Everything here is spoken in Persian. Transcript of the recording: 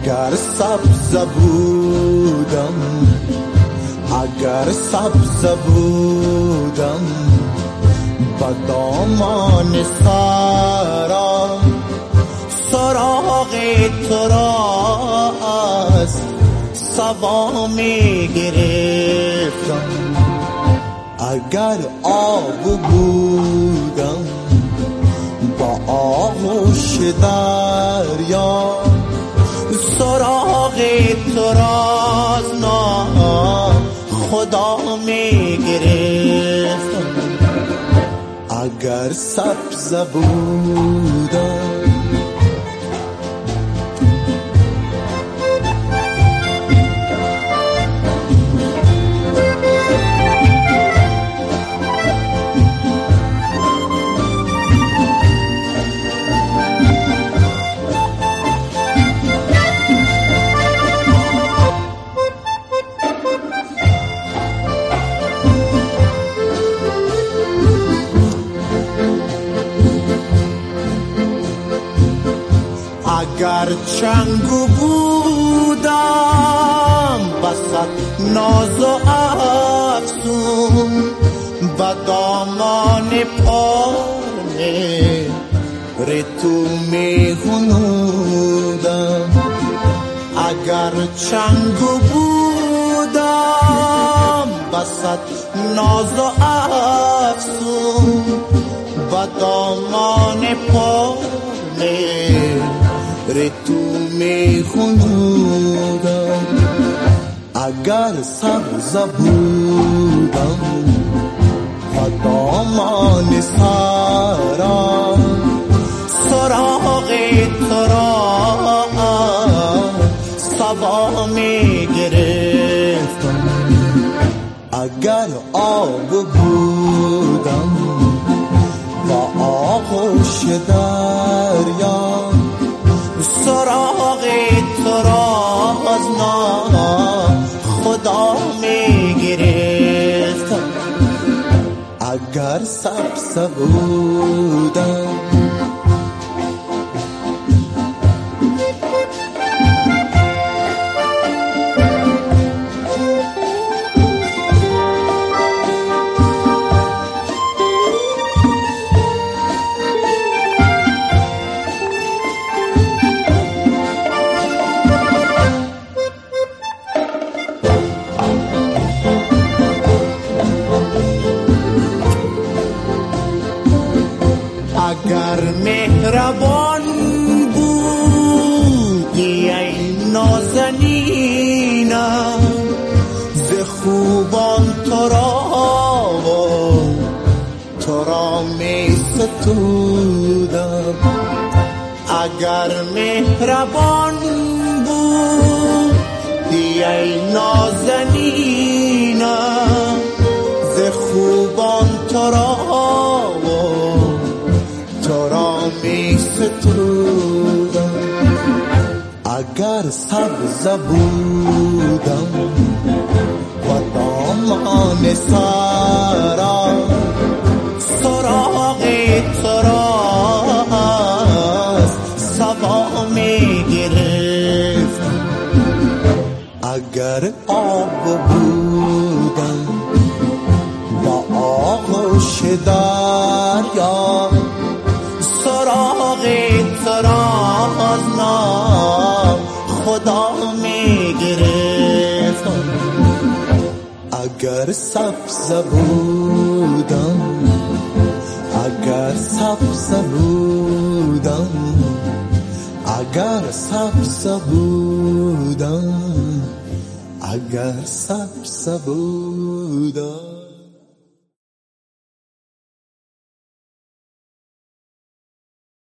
اگر سبز بودم، اگر سبز بودم با دامان سرا، سراغ تو را از صبا می گرفتم. اگر آب بودم با آغوش دریا، سراغ تو را از خدا می گرفتم. اگر سبز بودم، اگر چنگو بودم بسط ناز و افسون، با دامان پاره تو می غنودم. اگر چنگو بودم بسط ناز و افسون، با دامان پاره تو می خونودم. اگر سبز بودم و دامان سرا، سراغ تو را صبا می گرفتم. اگر آب بودم با آغوش دریا، سراغ تو را از خدا می گرفتم. اگر سبز بودم، اگر مهربان بودی ای نازنینم، ز خوبان تو را می ستودم. اگر مهربان بودی ای نازنینم، ز خوبان تو را می ستودم. اگر سبز بودم و دامان سرا، سراغ تو را از صبا می گرفتم. اگر آب بودم با آغوش دریا، سراغ تو را از خدا می گرفتم. اگر سبز بودم، اگر سبز بودم، اگر سبز بودم، اگر سبز بودم.